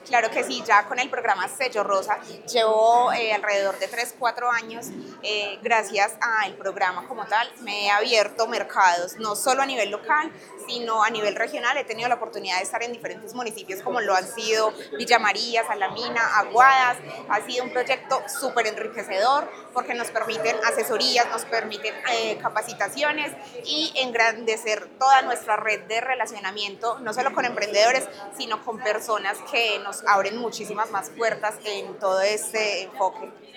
Claro que sí, ya con el programa Sello Rosa llevo alrededor de 3 4 años. Gracias al programa como tal, me he abierto mercados, no solo a nivel local, sino a nivel regional. He tenido la oportunidad de estar en diferentes municipios como lo han sido Villa María, Salamina, Aguadas. Ha sido un proyecto súper enriquecedor porque nos permiten asesorías, nos permiten capacitaciones y engrandecer toda nuestra red de relacionamiento, no solo con emprendedores, sino con personas que nos abren muchísimas más puertas en todo este enfoque.